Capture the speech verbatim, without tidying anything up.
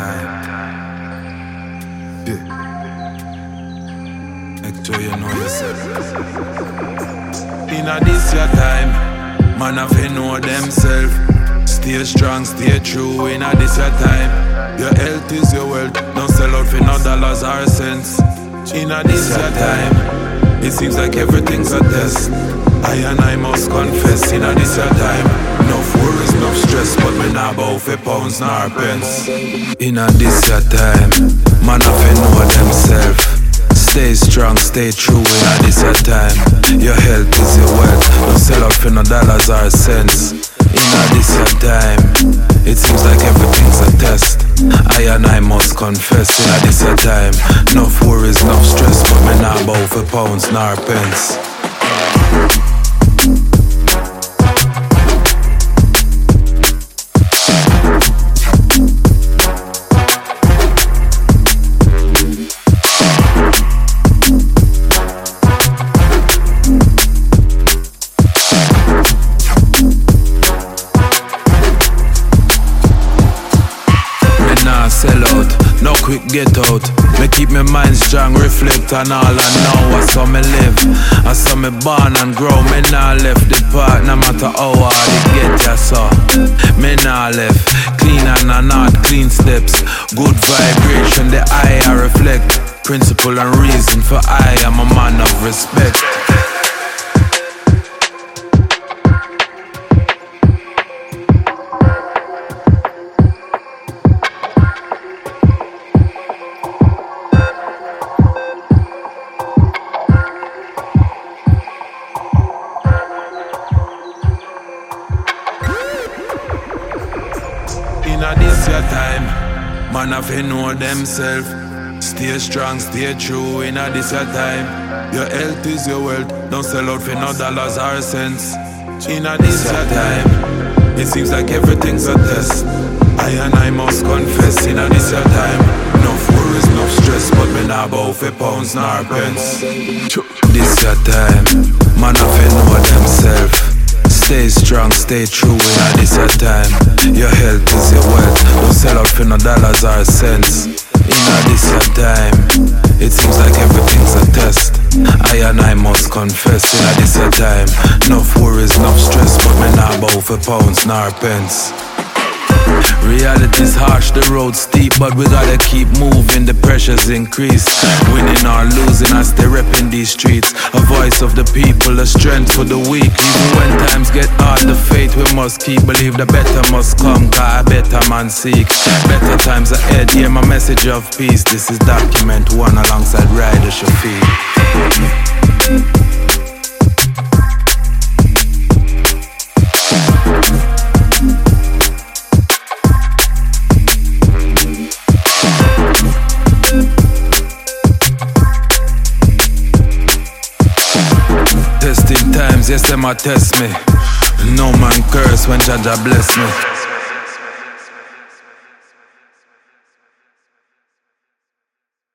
time. Yeah. Make sure you know yourself. Inna this your time, man have to know themself. Stay strong, stay true. Inna this your time, your health is your wealth. Don't sell out for no dollars or cents. Inna this your time, it seems like everything's a test. I and I must confess, inna this your time, enough worries, enough stress, but me nah bow for pounds nor pence. Inna this your time, man have to know themself. Stay strong, stay true. Inna this your time, your health is your wealth. Don't sell out for no dollars or cents. Inna this your time, it seems like everything's a test. I and I must confess, inna this your time, enough worries, enough stress, but me nah bow for pounds nor pence. Sell out, no quick get out. Me keep my mind strong, reflect on all I know. I saw me live, I saw me born and grow. Me nah left the part, no matter how hard it get, ya saw. Me nah left, clean and not clean steps. Good vibration, the eye I reflect. Principle and reason for I am a man of respect. Inna this your time, man have to know themself. Stay strong, stay true. Inna this your time, your health is your wealth. Don't sell out for no dollars or cents. Inna this your time, it seems like everything's a test. I and I must confess, inna this your time, enough worries, enough stress, but me nah bow for pounds nor pence. This your time, man have to know themself. Stay strong, stay true. Inna this your time, your health is your wealth. Don't sell out for no dollars or cents. Inna this your time, it seems like everything's a test. I and I must confess, inna this your time, enough worries, enough stress, but me nah bow for pounds nor pence. Reality's harsh, the road's steep, but we gotta keep moving, the pressure's increase. Winning or losing, I stay repping these streets. A voice of the people, a strength for the weak. Even when times get hard, the faith we must keep. Believe the better must come, cause a better man seek. Better times ahead, hear my message of peace. This is Document One alongside Ryder Shafiq. Testing times, yes, them a test me. No man curse when Jah Jah bless me.